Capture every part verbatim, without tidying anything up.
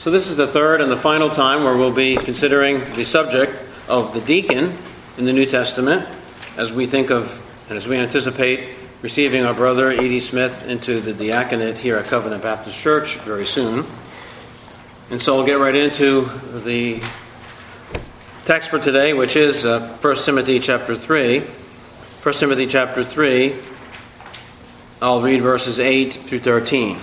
So this is the third and the final time where we'll be considering the subject of the deacon in the New Testament as we think of and as we anticipate receiving our brother Edie Smith into the diaconate here at Covenant Baptist Church very soon. And so we'll get right into the text for today, which is uh, First Timothy chapter three. First Timothy chapter three, I'll read verses eight through thirteen.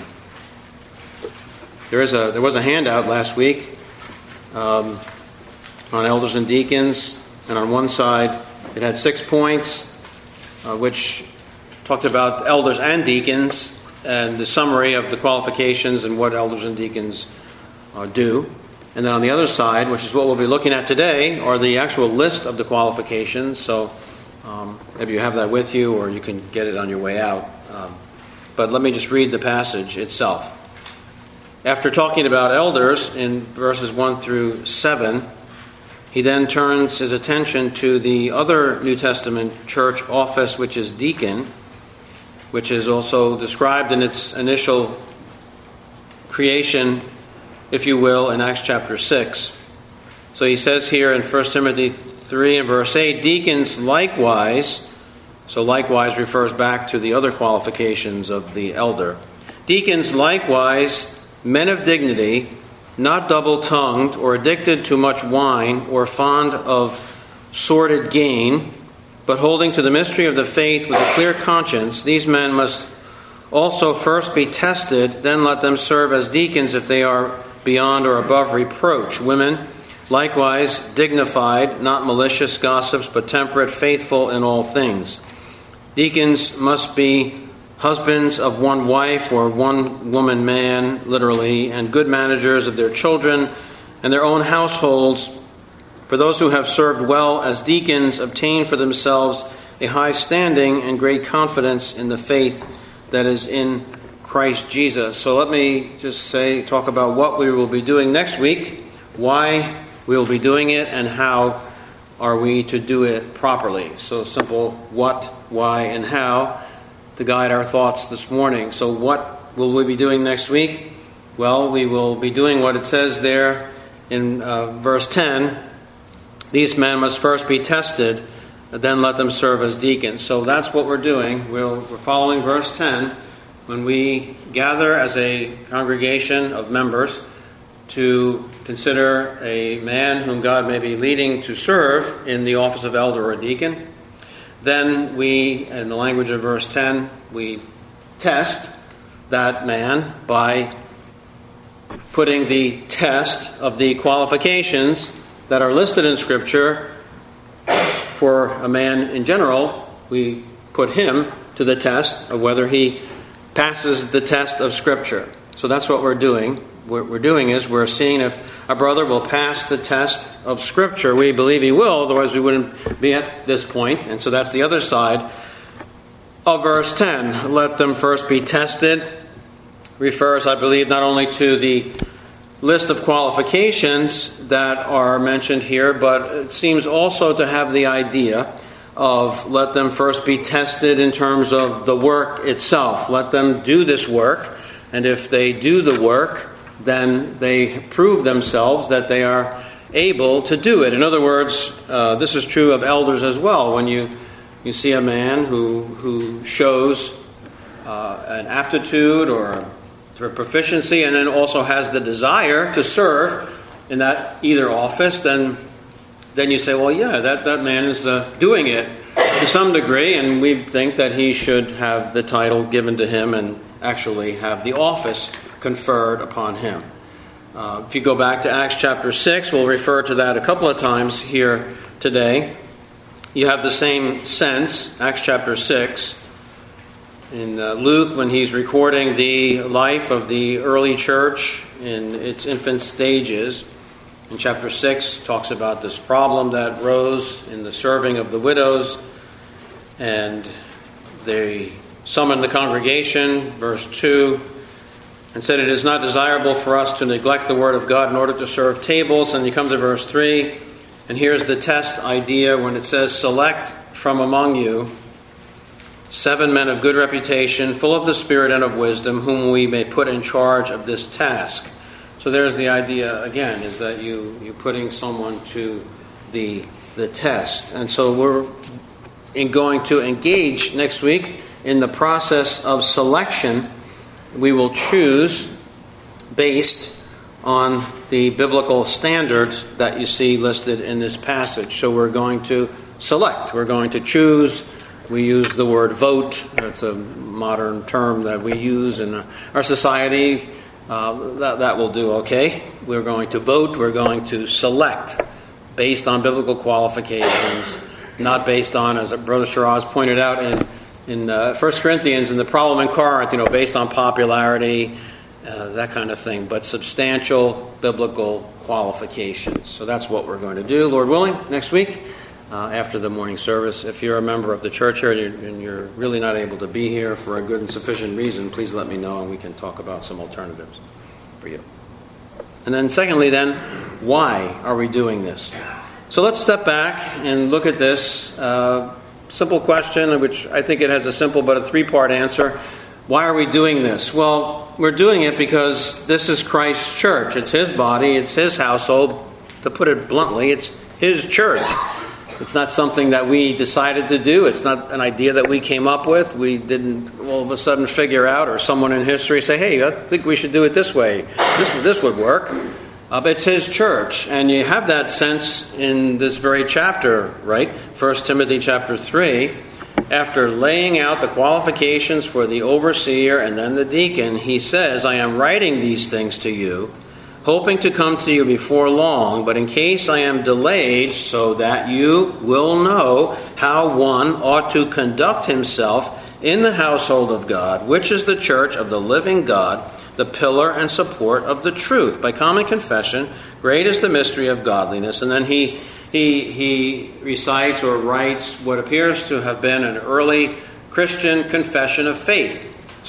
There is a there was a handout last week um, on elders and deacons, and on one side it had six points, uh, which talked about elders and deacons and the summary of the qualifications and what elders and deacons uh, do. And then on the other side, which is what we'll be looking at today, are the actual list of the qualifications. So um, maybe you have that with you, or you can get it on your way out. Um, but let me just read the passage itself. After talking about elders in verses one through seven, he then turns his attention to the other New Testament church office, which is deacon, which is also described in its initial creation, if you will, in Acts chapter six. So he says here in First Timothy three and verse eight, deacons likewise, so likewise refers back to the other qualifications of the elder. Deacons likewise, men of dignity, not double-tongued or addicted to much wine or fond of sordid gain, but holding to the mystery of the faith with a clear conscience, these men must also first be tested, then let them serve as deacons if they are beyond or above reproach. Women, likewise, dignified, not malicious gossips, but temperate, faithful in all things. Deacons must be husbands of one wife or one woman man, literally, and good managers of their children and their own households. For those who have served well as deacons obtain for themselves a high standing and great confidence in the faith that is in Christ Jesus. So let me just say, talk about what we will be doing next week, why we will be doing it, and how are we to do it properly. So simple what, why, and how to guide our thoughts this morning. So what will we be doing next week? Well, we will be doing what it says there in uh, verse ten. These men must first be tested, then let them serve as deacons. So that's what we're doing. We'll, we're following verse ten. When we gather as a congregation of members to consider a man whom God may be leading to serve in the office of elder or deacon, then we, in the language of verse ten, we test that man by putting the test of the qualifications that are listed in Scripture for a man in general. We put him to the test of whether he passes the test of Scripture. So that's what we're doing. What we're doing is we're seeing if a brother will pass the test of Scripture. We believe he will, otherwise we wouldn't be at this point. And so that's the other side of verse ten. Let them first be tested refers, I believe, not only to the list of qualifications that are mentioned here, but it seems also to have the idea of let them first be tested in terms of the work itself. Let them do this work, and if they do the work, then they prove themselves that they are able to do it. In other words, uh, this is true of elders as well. When you, you see a man who, who shows uh, an aptitude or a proficiency and then also has the desire to serve in that either office, then then you say, well, yeah, that, that man is uh, doing it to some degree, and we think that he should have the title given to him and actually have the office conferred upon him. Uh, if you go back to Acts chapter six, we'll refer to that a couple of times here today. You have the same sense, Acts chapter six. In uh, Luke, when he's recording the life of the early church in its infant stages, in chapter six, talks about this problem that rose in the serving of the widows, and they summoned the congregation, verse two, and said, it is not desirable for us to neglect the word of God in order to serve tables. And you come to verse three, and here's the test idea when it says, select from among you seven men of good reputation, full of the Spirit and of wisdom, whom we may put in charge of this task. So there's the idea again, is that you, you're putting someone to the, the test. And so we're in going to engage next week in the process of selection. We will choose based on the biblical standards that you see listed in this passage. So we're going to select. We're going to choose. We use the word vote. That's a modern term that we use in our society. Uh, that, that will do okay. We're going to vote. We're going to select based on biblical qualifications, not based on, as Brother Shiraz pointed out in, in uh, First Corinthians, and the problem in Corinth, you know, based on popularity, uh, that kind of thing, but substantial biblical qualifications. So that's what we're going to do, Lord willing, next week uh, after the morning service. If you're a member of the church here and you're, and you're really not able to be here for a good and sufficient reason, please let me know and we can talk about some alternatives for you. And then secondly then, why are we doing this? So let's step back and look at this uh, simple question, which I think it has a simple but a three-part answer. Why are we doing this? Well, we're doing it because this is Christ's church. It's His body. It's His household. To put it bluntly, it's His church. It's not something that we decided to do. It's not an idea that we came up with. We didn't all of a sudden figure out, or someone in history say, hey, I think we should do it this way. This, this would work. Uh, but it's His church. And you have that sense in this very chapter, right? First Timothy chapter three. After laying out the qualifications for the overseer and then the deacon, he says, I am writing these things to you, hoping to come to you before long, but in case I am delayed, so that you will know how one ought to conduct himself in the household of God, which is the church of the living God, the pillar and support of the truth. By common confession, great is the mystery of godliness. And then he he he recites or writes what appears to have been an early Christian confession of faith.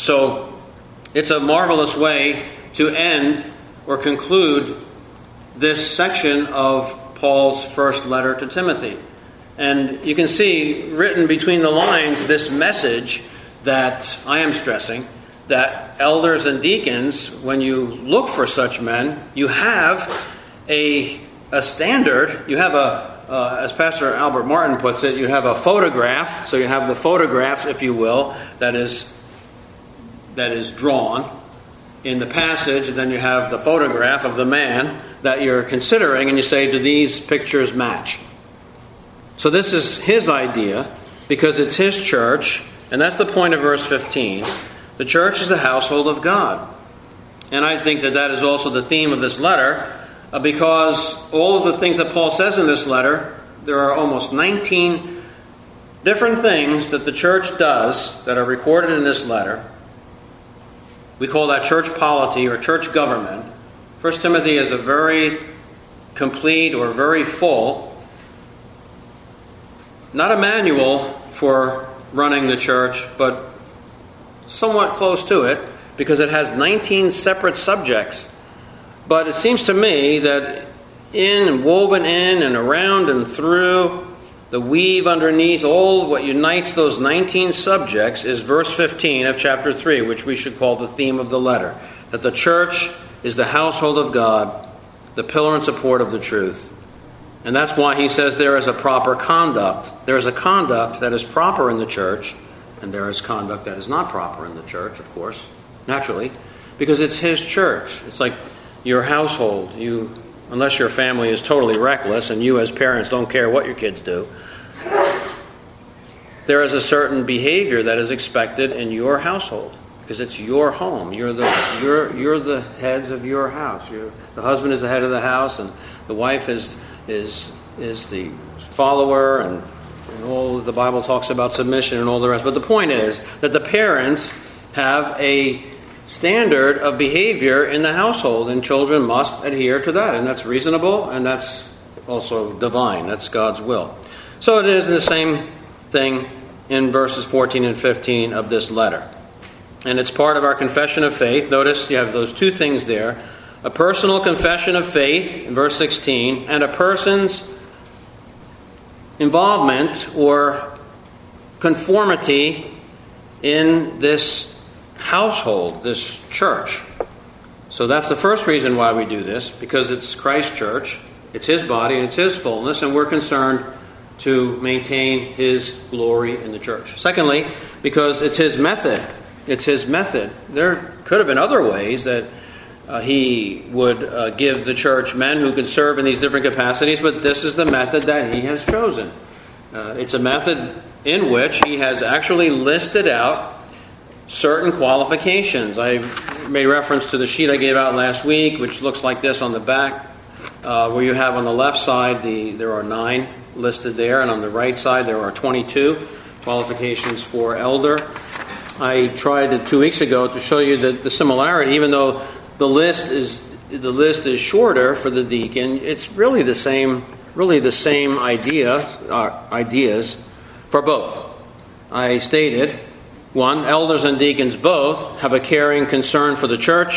So it's a marvelous way to end or conclude this section of Paul's first letter to Timothy. And you can see written between the lines this message that I am stressing, that elders and deacons, when you look for such men, you have a, a standard, you have a, uh, as Pastor Albert Martin puts it, you have a photograph, so you have the photograph, if you will, that is that is drawn in the passage, and then you have the photograph of the man that you're considering, and you say, do these pictures match? So this is his idea, because it's his church, and that's the point of verse fifteen. The church is the household of God. And I think that that is also the theme of this letter, uh, because all of the things that Paul says in this letter, there are almost nineteen different things that the church does that are recorded in this letter. We call that church polity or church government. First Timothy is a very complete or very full, not a manual for running the church, but somewhat close to it, because it has nineteen separate subjects. But it seems to me that in and woven in and around and through, the weave underneath, all what unites those nineteen subjects is verse fifteen of chapter three, which we should call the theme of the letter. That the church is the household of God, the pillar and support of the truth. And that's why he says there is a proper conduct. There is a conduct that is proper in the church, and there is conduct that is not proper in the church, of course, naturally, because it's his church. It's like your household. You, unless your family is totally reckless and you as parents don't care what your kids do, there is a certain behavior that is expected in your household, because it's your home. You're the you're you're the heads of your house. You're, the husband is the head of the house, and the wife is is is the follower, and, and all the Bible talks about submission and all the rest. But the point is that the parents have a standard of behavior in the household, and children must adhere to that, and that's reasonable, and that's also divine. That's God's will. So it is the same thing in verses fourteen and fifteen of this letter. And it's part of our confession of faith. Notice you have those two things there. A personal confession of faith in verse sixteen, and a person's involvement or conformity in this household, this church. So that's the first reason why we do this, because it's Christ's church, it's his body, and it's his fullness, and we're concerned to maintain his glory in the church. Secondly, because it's his method. It's his method. There could have been other ways that uh, he would uh, give the church men who could serve in these different capacities, but this is the method that he has chosen. Uh, it's a method in which he has actually listed out certain qualifications. I made reference to the sheet I gave out last week, which looks like this on the back, uh, where you have on the left side, the there are nine listed there, and on the right side there are twenty-two qualifications for elder. I tried it two weeks ago to show you the, the similarity, even though the list is the list is shorter for the deacon. It's really the same, really the same idea, uh, ideas for both. I stated, one, elders and deacons both have a caring concern for the church.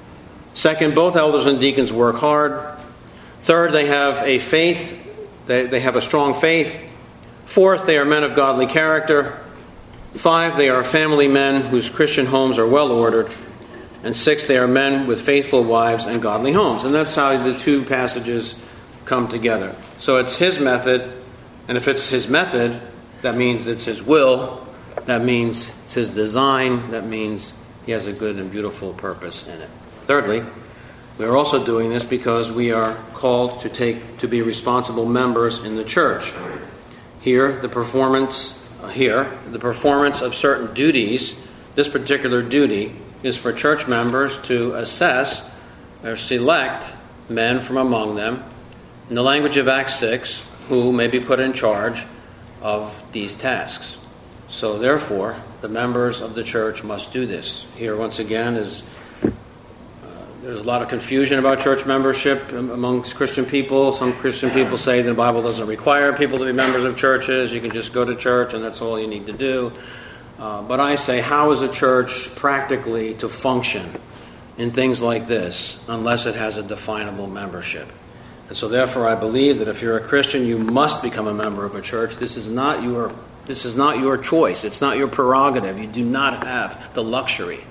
Second, both elders and deacons work hard. Third, they have a faith, they, they have a strong faith. Fourth, they are men of godly character. Five, they are family men whose Christian homes are well ordered. And six, they are men with faithful wives and godly homes. And that's how the two passages come together. So it's his method, and if it's his method, that means it's his will. That means it's his design. That means he has a good and beautiful purpose in it. Thirdly, we are also doing this because we are called to take to be responsible members in the church. Here, the performance uh, here, the performance of certain duties, this particular duty is for church members to assess or select men from among them, in the language of Acts six, who may be put in charge of these tasks. So therefore, the members of the church must do this. Here, once again, is uh, there's a lot of confusion about church membership amongst Christian people. Some Christian people say the Bible doesn't require people to be members of churches. You can just go to church and that's all you need to do. Uh, but I say, how is a church practically to function in things like this unless it has a definable membership? And so therefore I believe that if you're a Christian, you must become a member of a church. This is not your This is not your choice. It's not your prerogative. You do not have the luxury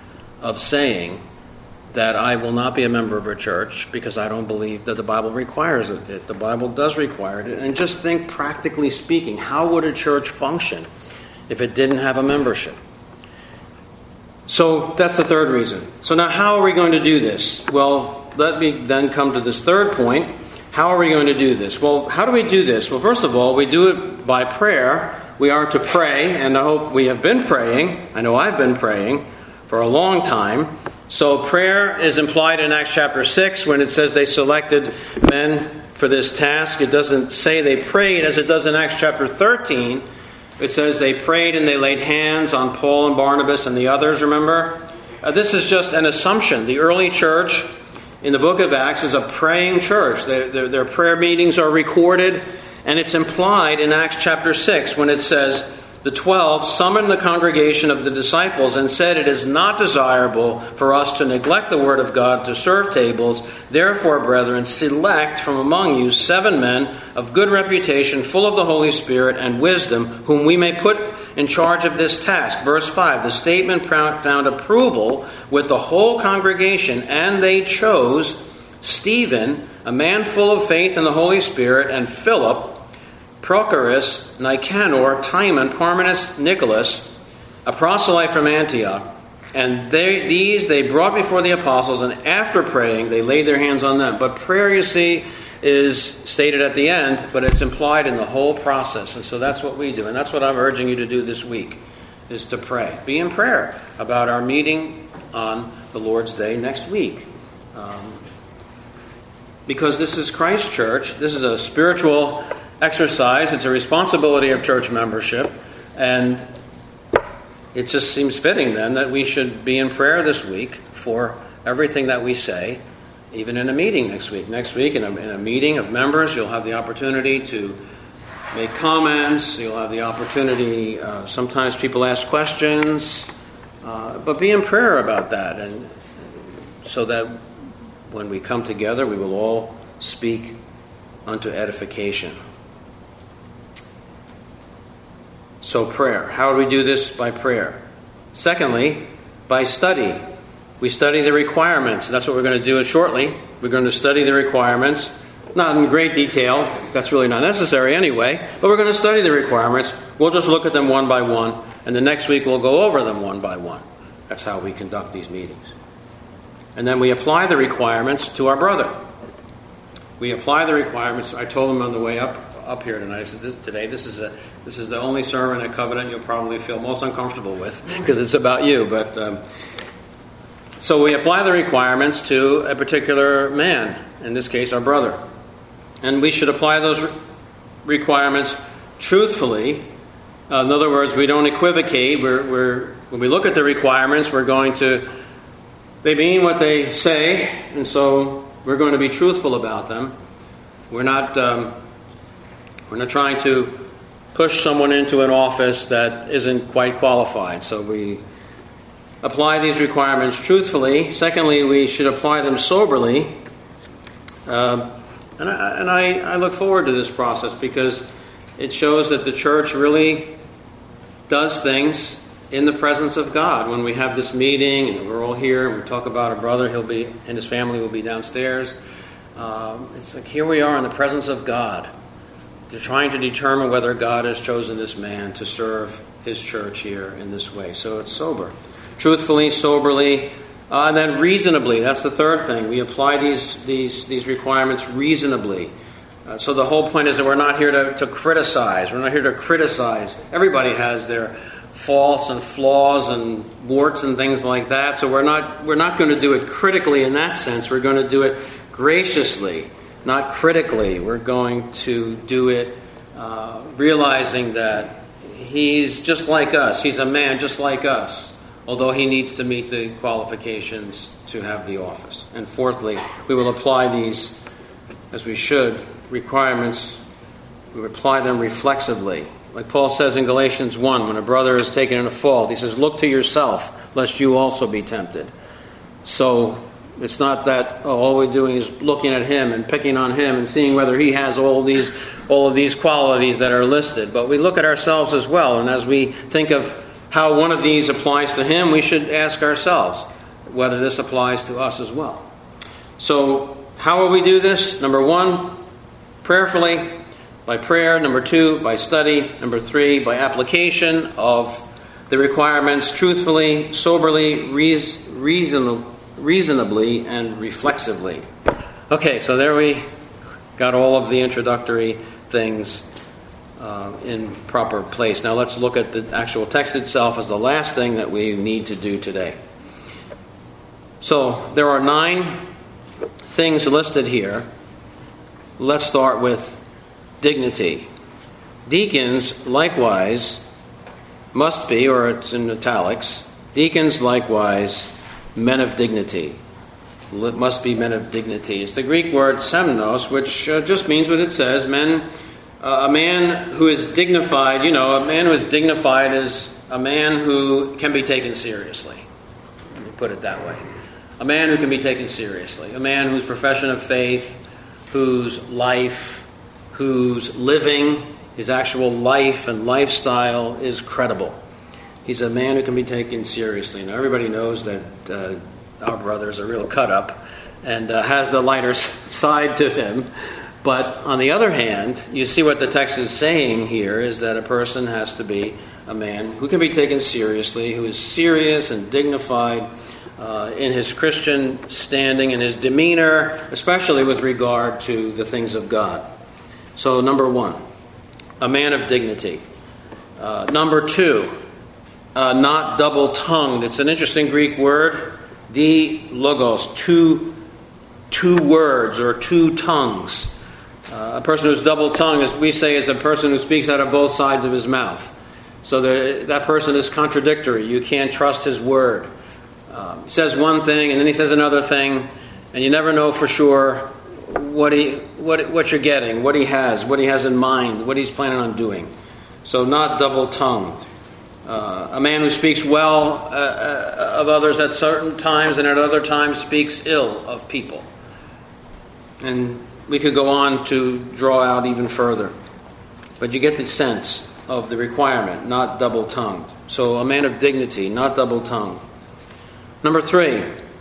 of saying that I will not be a member of a church because I don't believe that the Bible requires it. The Bible does require it. And just think, practically speaking, how would a church function if it didn't have a membership? So that's the third reason. So now how are we going to do this? Well, let me then come to this third point. How are we going to do this? Well, how do we do this? Well, first of all, we do it by prayer. We are to pray, and I hope we have been praying. I know I've been praying for a long time. So prayer is implied in Acts chapter six when it says they selected men for this task. It doesn't say they prayed as it does in Acts chapter thirteen. It says they prayed and they laid hands on Paul and Barnabas and the others, remember? Uh, this is just an assumption. The early church in the book of Acts is a praying church. Their, their, their prayer meetings are recorded, and it's implied in Acts chapter six when it says, the twelve summoned the congregation of the disciples and said, it is not desirable for us to neglect the word of God to serve tables. Therefore, brethren, select from among you seven men of good reputation, full of the Holy Spirit and wisdom, whom we may put in charge of this task. Verse five, the statement found approval with the whole congregation, and they chose Stephen, a man full of faith in the Holy Spirit, and Philip, Prochorus, Nicanor, Timon, Parmenas, Nicholas, a proselyte from Antioch. And they, these they brought before the apostles, and after praying, they laid their hands on them. But prayer, you see, is stated at the end, but it's implied in the whole process. And so that's what we do. And that's what I'm urging you to do this week, is to pray. Be in prayer about our meeting on the Lord's Day next week. Um, because this is Christ's church. This is a spiritual exercise. It's a responsibility of church membership. And it just seems fitting then that we should be in prayer this week for everything that we say, even in a meeting next week. Next week, in a, in a meeting of members, you'll have the opportunity to make comments. You'll have the opportunity, uh, sometimes people ask questions, uh, but be in prayer about that, and so that when we come together, we will all speak unto edification. So prayer. How do we do this? By prayer. Secondly, by study. We study the requirements. That's what we're going to do shortly. We're going to study the requirements, not in great detail. That's really not necessary anyway. But we're going to study the requirements. We'll just look at them one by one, and the next week we'll go over them one by one. That's how we conduct these meetings. And then we apply the requirements to our brother. We apply the requirements. I told him on the way up up here tonight. I said, this, today, this is a this is the only sermon at Covenant you'll probably feel most uncomfortable with because it's about you. But um, so we apply the requirements to a particular man. In this case, our brother, and we should apply those re- requirements truthfully. Uh, in other words, we don't equivocate. We're, we're when we look at the requirements, we're going to they mean what they say, and so we're going to be truthful about them. We're not um, we're not trying to push someone into an office that isn't quite qualified. So we apply these requirements truthfully. Secondly, we should apply them soberly. Uh, and I, and I, I look forward to this process because it shows that the church really does things in the presence of God. When we have this meeting and we're all here and we talk about our brother, he'll be and his family will be downstairs. Um, it's like here we are in the presence of God. They're trying to determine whether God has chosen this man to serve his church here in this way. So it's sober. Truthfully, soberly, uh, and then reasonably. That's the third thing. We apply these these these requirements reasonably. Uh, so the whole point is that we're not here to, to criticize. We're not here to criticize. Everybody has their faults and flaws and warts and things like that. So we're not we're not going to do it critically in that sense. We're going to do it graciously, not critically. We're going to do it uh, realizing that he's just like us. He's a man just like us, although he needs to meet the qualifications to have the office. And fourthly, we will apply these, as we should, requirements. We apply them reflexively. Like Paul says in Galatians one, when a brother is taken in a fault, he says, look to yourself, lest you also be tempted. So it's not that oh, all we're doing is looking at him and picking on him and seeing whether he has all these all of these qualities that are listed. But we look at ourselves as well. And as we think of how one of these applies to him, we should ask ourselves whether this applies to us as well. So how will we do this? Number one, prayerfully, by prayer. Number two, by study. Number three, by application of the requirements truthfully, soberly, reason, reasonably, and reflexively. Okay, so there we got all of the introductory things uh, in proper place. Now let's look at the actual text itself as the last thing that we need to do today. So there are nine things listed here. Let's start with dignity. Deacons, likewise, must be, or it's in italics, deacons, likewise, men of dignity. Must be men of dignity. It's the Greek word semnos, which uh, just means what it says. Men, uh, a man who is dignified, you know, a man who is dignified is a man who can be taken seriously. Let me put it that way. A man who can be taken seriously. A man whose profession of faith, whose life, whose living, his actual life and lifestyle is credible. He's a man who can be taken seriously. Now, everybody knows that uh, our brother is a real cut-up and uh, has the lighter side to him. But on the other hand, you see what the text is saying here is that a person has to be a man who can be taken seriously, who is serious and dignified uh, in his Christian standing and his demeanor, especially with regard to the things of God. So, number one, a man of dignity. Uh, number two, uh, not double-tongued. It's an interesting Greek word, di logos, two, two words or two tongues. Uh, a person who's double-tongued, as we say, is a person who speaks out of both sides of his mouth. So the, that person is contradictory. You can't trust his word. Um, he says one thing and then he says another thing, and you never know for sure what he what what you're getting, what he has, what he has in mind, what he's planning on doing. So not double-tongued. Uh, a man who speaks well uh, uh, of others at certain times and at other times speaks ill of people. And we could go on to draw out even further. But you get the sense of the requirement, not double-tongued. So a man of dignity, not double-tongued. Number three,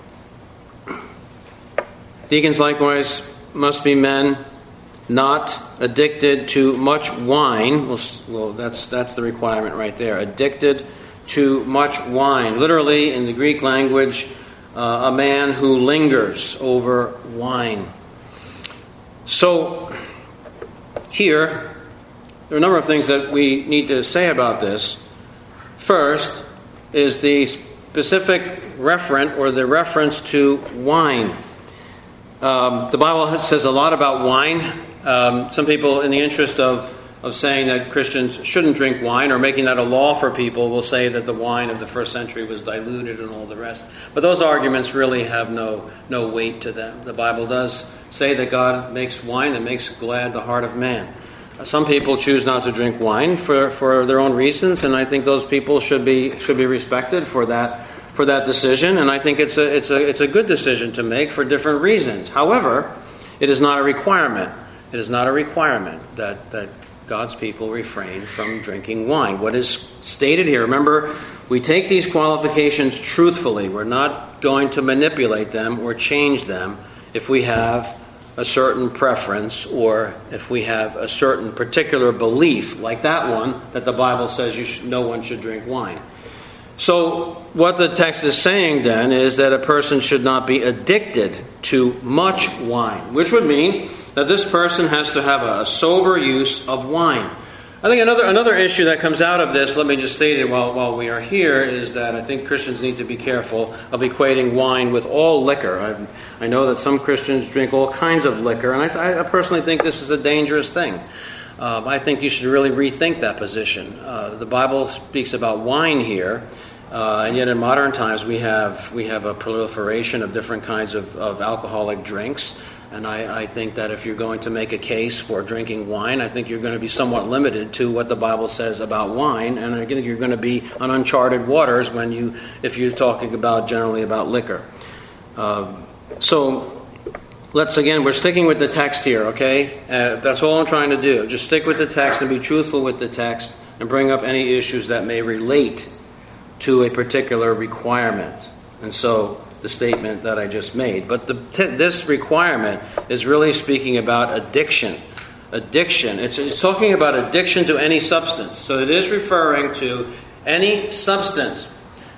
Deacons likewise must be men not addicted to much wine. Well, well that's that's the requirement right there. Addicted to much wine. Literally, in the Greek language, uh, a man who lingers over wine. So, here, there are a number of things that we need to say about this. First is the specific referent or the reference to wine. Um, the Bible says a lot about wine. Um, some people, in the interest of, of saying that Christians shouldn't drink wine or making that a law for people, will say that the wine of the first century was diluted and all the rest. But those arguments really have no, no weight to them. The Bible does say that God makes wine and makes glad the heart of man. Some people choose not to drink wine for, for their own reasons, and I think those people should be should be respected for that for that decision. And I think it's a it's a it's a good decision to make for different reasons. However, it is not a requirement. It is not a requirement that that God's people refrain from drinking wine. What is stated here? Remember, we take these qualifications truthfully. We're not going to manipulate them or change them if we have a certain preference or if we have a certain particular belief, like that one, that the Bible says you should, no one should drink wine. So what the text is saying then is that a person should not be addicted to much wine, which would mean that this person has to have a sober use of wine. I think another another issue that comes out of this, let me just state it while, while we are here, is that I think Christians need to be careful of equating wine with all liquor. I, I know that some Christians drink all kinds of liquor, and I, I personally think this is a dangerous thing. Uh, I think you should really rethink that position. Uh, the Bible speaks about wine here, uh, and yet in modern times we have we have a proliferation of different kinds of, of alcoholic drinks. And I, I think that if you're going to make a case for drinking wine, I think you're going to be somewhat limited to what the Bible says about wine. And again, you're going to be on uncharted waters when you, if you're talking about generally about liquor. Uh, so let's again, we're sticking with the text here, okay? Uh, that's all I'm trying to do. Just stick with the text and be truthful with the text and bring up any issues that may relate to a particular requirement. And so the statement that I just made. But the, t- this requirement is really speaking about addiction. Addiction. It's, it's talking about addiction to any substance. So it is referring to any substance.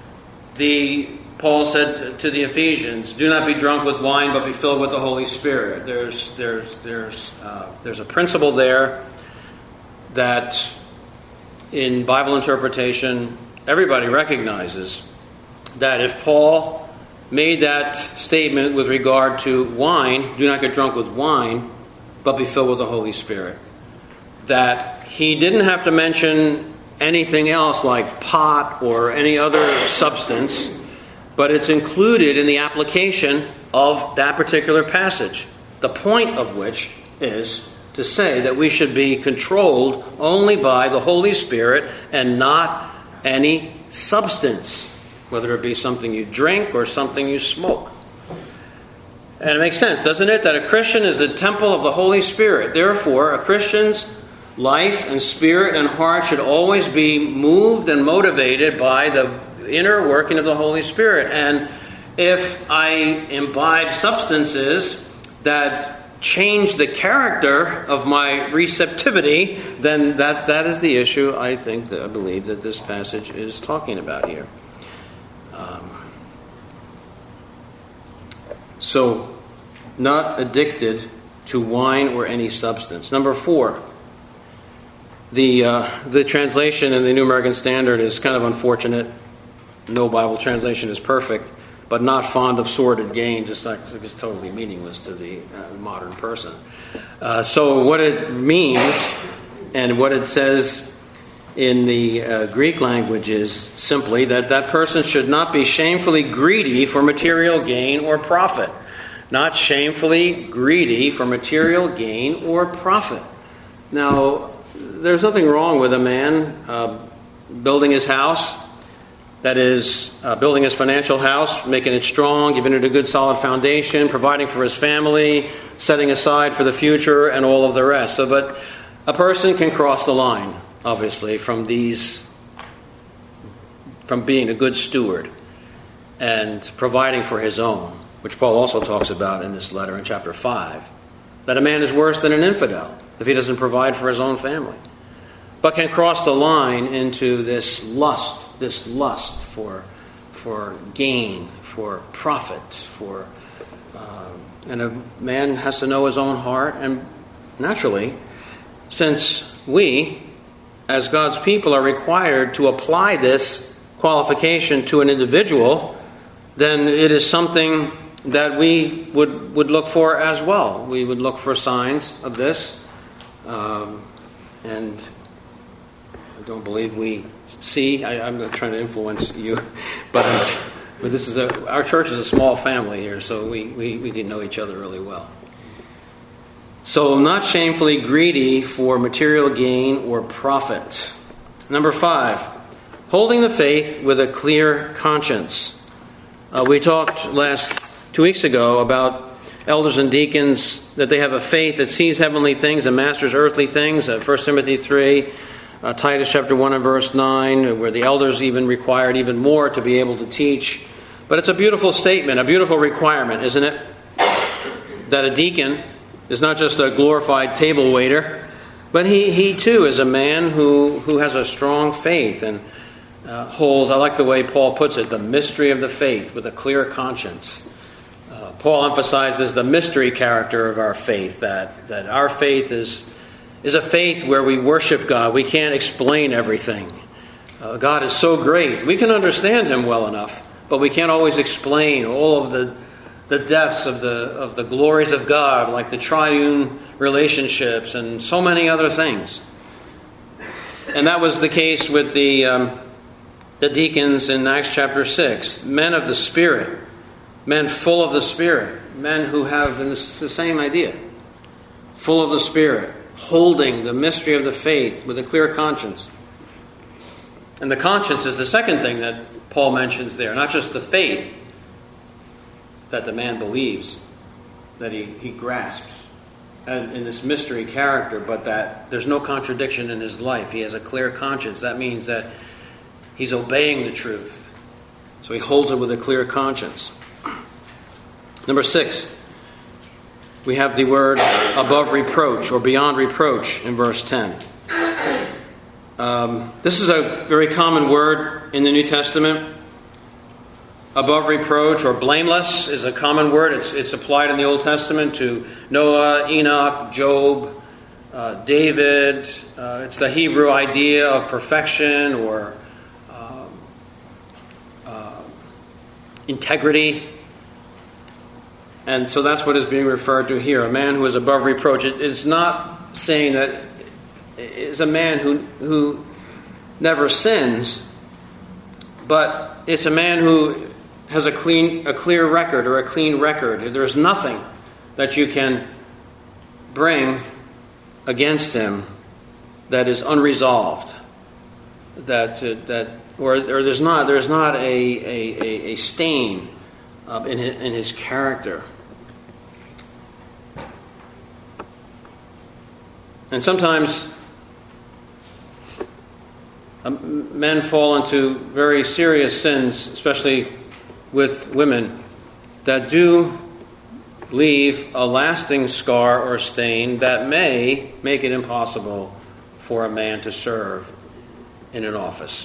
The Paul said to the Ephesians, "Do not be drunk with wine, but be filled with the Holy Spirit." There's there's there's uh, there's a principle there that in Bible interpretation everybody recognizes that if Paul made that statement with regard to wine, do not get drunk with wine, but be filled with the Holy Spirit, that he didn't have to mention anything else like pot or any other substance, but it's included in the application of that particular passage. The point of which is to say that we should be controlled only by the Holy Spirit and not any substance, whether it be something you drink or something you smoke. And it makes sense, doesn't it, that a Christian is the temple of the Holy Spirit. Therefore, a Christian's life and spirit and heart should always be moved and motivated by the inner working of the Holy Spirit. And if I imbibe substances that change the character of my receptivity, then that, that is the issue I think, that I believe that this passage is talking about here. Um, so, not addicted to wine or any substance. Number four, the uh, the translation in the New American Standard is kind of unfortunate. No Bible translation is perfect, but not fond of sordid gain, just like it's totally meaningless to the uh, modern person. Uh, so, what it means and what it says in the uh, Greek language is simply that that person should not be shamefully greedy for material gain or profit. Not shamefully greedy for material gain or profit. Now, there's nothing wrong with a man uh, building his house, that is, uh, building his financial house, making it strong, giving it a good solid foundation, providing for his family, setting aside for the future, and all of the rest. So, but a person can cross the line, obviously, from these, from being a good steward and providing for his own which Paul also talks about in this letter in chapter five, that a man is worse than an infidel if he doesn't provide for his own family, but can cross the line into this lust, this lust for, for gain, for profit, for uh, and a man has to know his own heart. And naturally, since we, as God's people, are required to apply this qualification to an individual, then it is something that we would, would look for as well. We would look for signs of this. Um, and I don't believe we see. I, I'm not trying to influence you, but uh, but this is a our church is a small family here, so we, we, we didn't know each other really well. So not shamefully greedy for material gain or profit. Number five, holding the faith with a clear conscience. Uh, we talked last two weeks ago about elders and deacons, that they have a faith that sees heavenly things and masters earthly things. Uh, First Timothy three, uh, Titus chapter one and verse nine, where the elders even required even more to be able to teach. But it's a beautiful statement, a beautiful requirement, isn't it? That a deacon is not just a glorified table waiter, but he, he too is a man who, who has a strong faith and uh, holds, I like the way Paul puts it, the mystery of the faith with a clear conscience. Uh, Paul emphasizes the mystery character of our faith, that, that our faith is, is a faith where we worship God. We can't explain everything. Uh, God is so great. We can understand Him well enough, but we can't always explain all of the the depths of the of the glories of God, like the triune relationships and so many other things. And that was the case with the um, the deacons in Acts chapter six, men of the Spirit, men full of the Spirit, men who have the same idea, full of the Spirit, holding the mystery of the faith with a clear conscience. And the conscience is the second thing that Paul mentions there, not just the faith that the man believes, that he, he grasps and in this mystery character, but that there's no contradiction in his life. He has a clear conscience. That means that he's obeying the truth. So he holds it with a clear conscience. Number six, we have the word above reproach or beyond reproach in verse ten. Um, this is a very common word in the New Testament. Above reproach or blameless is a common word. It's, it's applied in the Old Testament to Noah, Enoch, Job, uh, David. Uh, it's the Hebrew idea of perfection or uh, uh, integrity. And so that's what is being referred to here. A man who is above reproach. It is not saying that it's a man who, who never sins, but it's a man who has a clean, a clear record or a clean record. There's nothing that you can bring against him that is unresolved. That uh, that or, or there's not there's not a a, a stain uh, in his, in his character. And sometimes um, men fall into very serious sins, especially with women, that do leave a lasting scar or stain that may make it impossible for a man to serve in an office.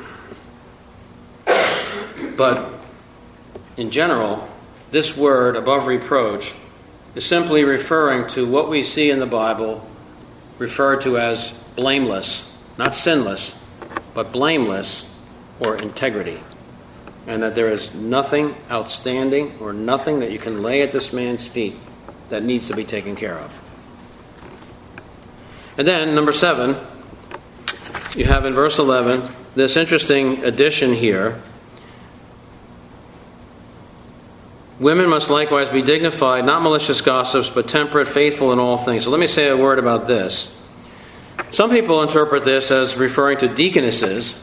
But in general, this word, above reproach, is simply referring to what we see in the Bible referred to as blameless, not sinless, but blameless or integrity. And that there is nothing outstanding or nothing that you can lay at this man's feet that needs to be taken care of. And then, number seven, you have in verse eleven this interesting addition here. Women must likewise be dignified, not malicious gossips, but temperate, faithful in all things. So let me say a word about this. Some people interpret this as referring to deaconesses,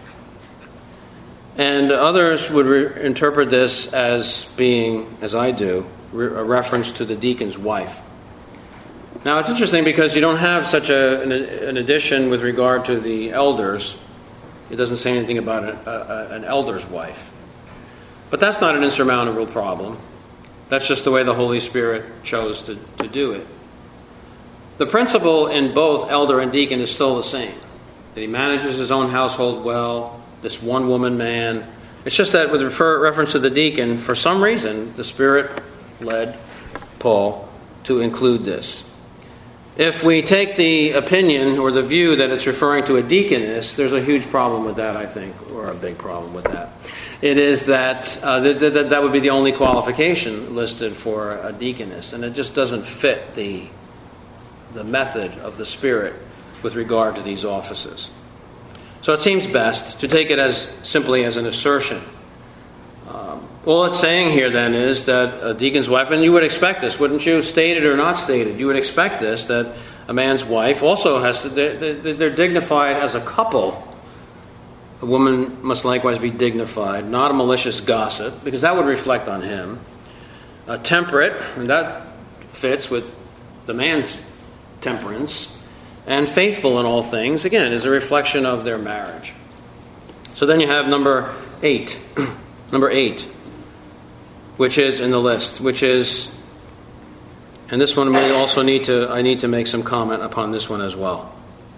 and others would re- interpret this as being, as I do, re- a reference to the deacon's wife. Now, it's interesting because you don't have such a, an, an addition with regard to the elders. It doesn't say anything about an, a, an elder's wife. But that's not an insurmountable problem. That's just the way the Holy Spirit chose to, to do it. The principle in both elder and deacon is still the same. That he manages his own household well, this one-woman man. It's just that with refer, reference to the deacon, for some reason, the Spirit led Paul to include this. If we take the opinion or the view that it's referring to a deaconess, there's a huge problem with that, I think, or a big problem with that. It is that uh, th- th- that would be the only qualification listed for a deaconess, and it just doesn't fit the the method of the Spirit with regard to these offices. So it seems best to take it as simply as an assertion. Um, all it's saying here then is that a deacon's wife, and you would expect this, wouldn't you? Stated or not stated, you would expect this, that a man's wife also has to, they're, they're dignified as a couple. A woman must likewise be dignified, not a malicious gossip, because that would reflect on him. Uh, temperate, and that fits with the man's temperance. And faithful in all things, again, is a reflection of their marriage. So then you have number eight. number eight, which is in the list, which is, and this one we also need to, I need to make some comment upon this one as well.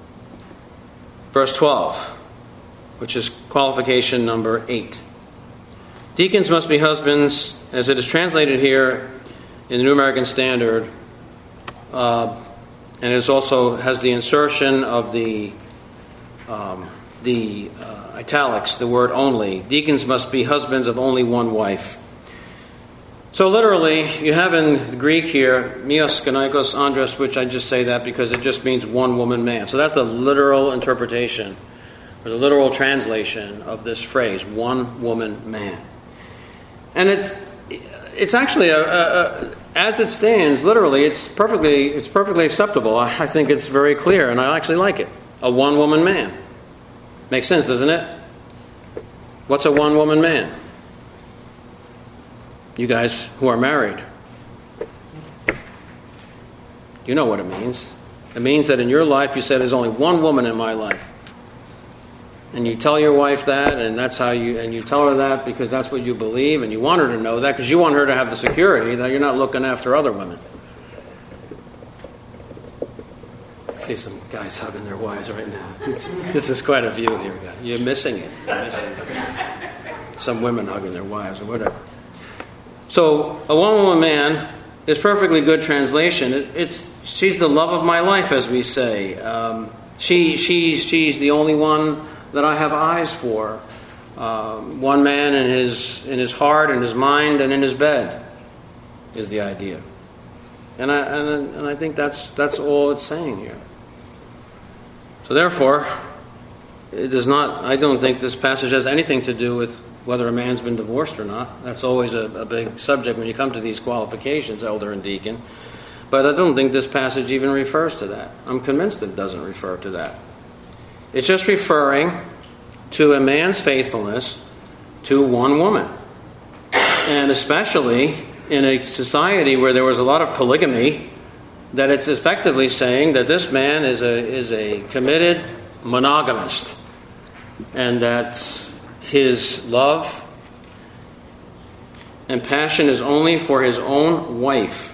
Verse twelve, which is qualification number eight. Deacons must be husbands, as it is translated here in the New American Standard, uh, and it also has the insertion of the um, the uh, italics, the word only. Deacons must be husbands of only one wife. So literally, you have in the Greek here, mios, ganaikos, andros, which I just say that because it just means one woman man. So that's the literal interpretation, or the literal translation of this phrase, one woman man. And it's it's actually a, a, a as it stands, literally, it's perfectly it's perfectly acceptable. I, I think it's very clear, and I actually like it. A one-woman man. Makes sense, doesn't it? What's a one-woman man? You guys who are married, you know what it means. It means that in your life, you said, there's only one woman in my life. And you tell your wife that, and that's how you, and you tell her that because that's what you believe, and you want her to know that because you want her to have the security that you're not looking after other women. I see some guys hugging their wives right now. This is quite a view here, guys. You're missing it. You're missing it. Some women hugging their wives or whatever. So, a one-woman man is perfectly good translation. It, it's she's the love of my life, as we say. Um, she, she's, she's the only one that I have eyes for. Um, one man in his in his heart, in his mind, and in his bed is the idea. And I and, and I think that's that's all it's saying here. So therefore, it does not. I don't think this passage has anything to do with whether a man's been divorced or not. That's always a, a big subject when you come to these qualifications, elder and deacon. But I don't think this passage even refers to that. I'm convinced it doesn't refer to that. It's just referring to a man's faithfulness to one woman. And especially in a society where there was a lot of polygamy, that it's effectively saying that this man is a is a committed monogamist. And that his love and passion is only for his own wife.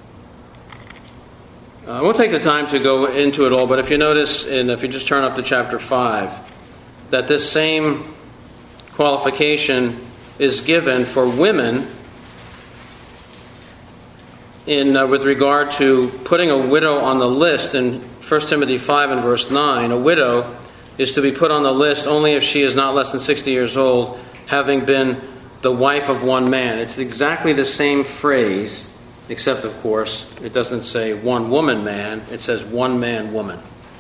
I won't take the time to go into it all, but if you notice, and if you just turn up to chapter five, that this same qualification is given for women in uh, with regard to putting a widow on the list. In First Timothy five and verse nine, a widow is to be put on the list only if she is not less than sixty years old, having been the wife of one man. It's exactly the same phrase, except, of course, it doesn't say one woman man, it says one man woman.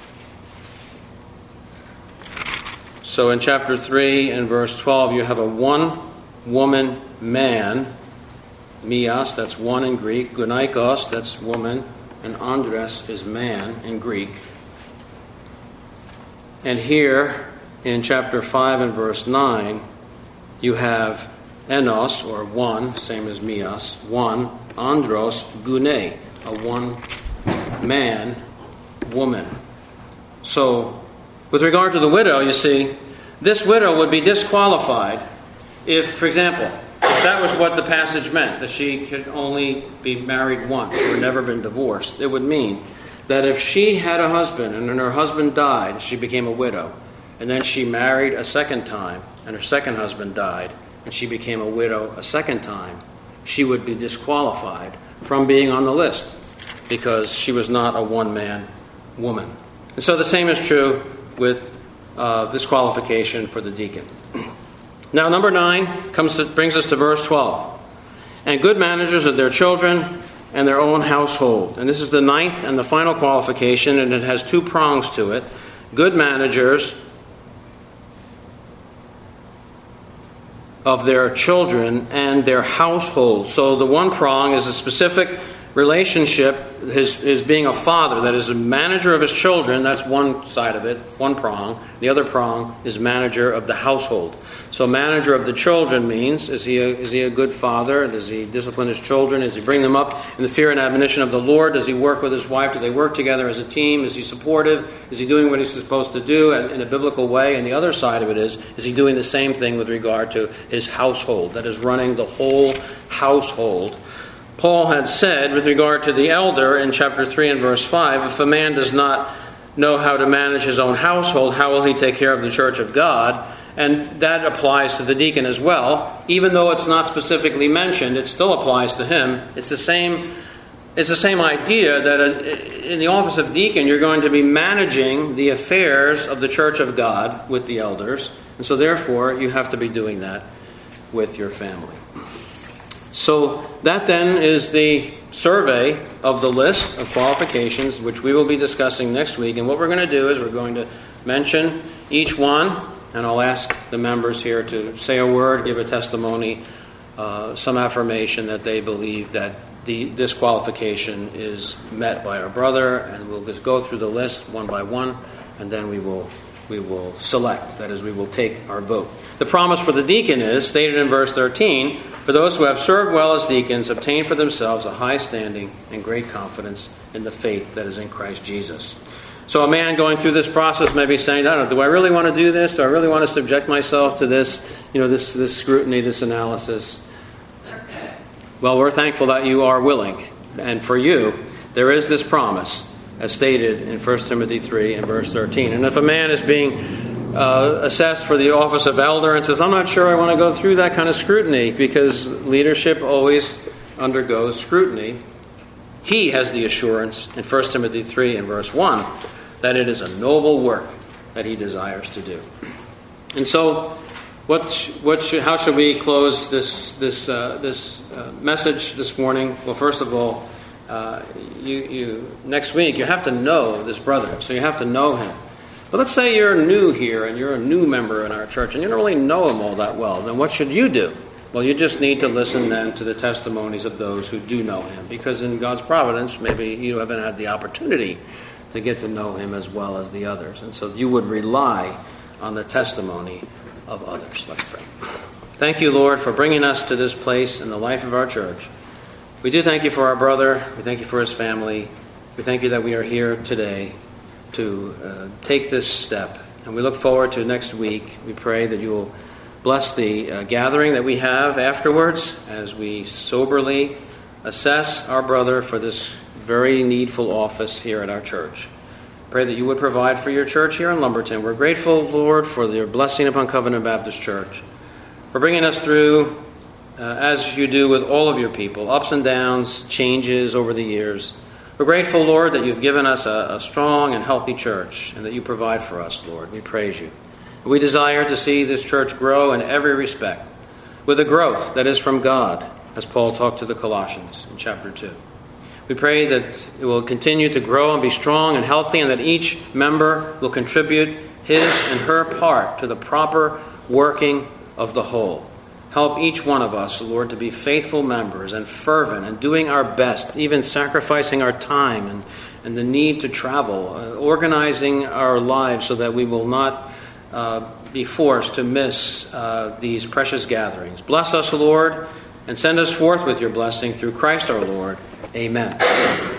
So in chapter three and verse twelve, you have a one woman man, mias, that's one in Greek, gunaikos, that's woman, and andres is man in Greek. And here in chapter five and verse nine, you have enos, or one, same as mias, one, andros, gune, a one man, woman. So, with regard to the widow, you see, this widow would be disqualified if, for example, that was what the passage meant, that she could only be married once or never been divorced, it would mean that if she had a husband and then her husband died, she became a widow, and then she married a second time and her second husband died and she became a widow a second time, she would be disqualified from being on the list because she was not a one-man woman. And so the same is true with uh, this qualification for the deacon. Now, number nine comes to, brings us to verse twelve. And good managers of their children and their own household. And this is the ninth and the final qualification, and it has two prongs to it. Good managers of their children and their household. So the one prong is a specific relationship, his, his being a father, that is a manager of his children. That's one side of it, one prong. The other prong is manager of the household. So manager of the children means, is he a, is he a good father? Does he discipline his children? Does he bring them up in the fear and admonition of the Lord? Does he work with his wife? Do they work together as a team? Is he supportive? Is he doing what he's supposed to do in a biblical way? And the other side of it is, is he doing the same thing with regard to his household? That is running the whole household. Paul had said with regard to the elder in chapter three and verse five, if a man does not know how to manage his own household, how will he take care of the church of God? And that applies to the deacon as well. Even though it's not specifically mentioned, it still applies to him. It's the same, it's the same idea that in the office of deacon, you're going to be managing the affairs of the church of God with the elders. And so therefore, you have to be doing that with your family. So that then is the survey of the list of qualifications, which we will be discussing next week. And what we're going to do is we're going to mention each one. And I'll ask the members here to say a word, give a testimony, uh, some affirmation that they believe that the, this qualification is met by our brother. And we'll just go through the list one by one, and then we will we will select. That is, we will take our vote. The promise for the deacon is, stated in verse thirteen, for those who have served well as deacons, obtain for themselves a high standing and great confidence in the faith that is in Christ Jesus. So a man going through this process may be saying, I don't know, do I really want to do this? Do I really want to subject myself to this, you know, this, this scrutiny, this analysis? Well, we're thankful that you are willing. And for you, there is this promise, as stated in First Timothy three and verse thirteen. And if a man is being uh, assessed for the office of elder and says, I'm not sure I want to go through that kind of scrutiny, because leadership always undergoes scrutiny, he has the assurance in First Timothy three and verse one that it is a noble work that he desires to do. And so, what, what should, how should we close this this uh, this uh, message this morning? Well, first of all, uh, you you next week you have to know this brother, so you have to know him. But let's say you're new here and you're a new member in our church and you don't really know him all that well. Then what should you do? Well, you just need to listen then to the testimonies of those who do know him, because in God's providence, maybe you haven't had the opportunity to get to know him as well as the others. And so you would rely on the testimony of others. Let's pray. Thank you, Lord, for bringing us to this place in the life of our church. We do thank you for our brother. We thank you for his family. We thank you that we are here today to uh, take this step. And we look forward to next week. We pray that you will bless the uh, gathering that we have afterwards as we soberly assess our brother for this very needful office here at our church. Pray that you would provide for your church here in Lumberton. We're grateful, Lord, for your blessing upon Covenant Baptist Church, for bringing us through, uh, as you do with all of your people, ups and downs, changes over the years. We're grateful, Lord, that you've given us a, a strong and healthy church and that you provide for us, Lord. We praise you. We desire to see this church grow in every respect, with a growth that is from God, as Paul talked to the Colossians in chapter two. We pray that it will continue to grow and be strong and healthy, and that each member will contribute his and her part to the proper working of the whole. Help each one of us, Lord, to be faithful members and fervent and doing our best, even sacrificing our time and, and the need to travel, uh, organizing our lives so that we will not uh, be forced to miss uh, these precious gatherings. Bless us, Lord, and send us forth with your blessing through Christ our Lord. Amen.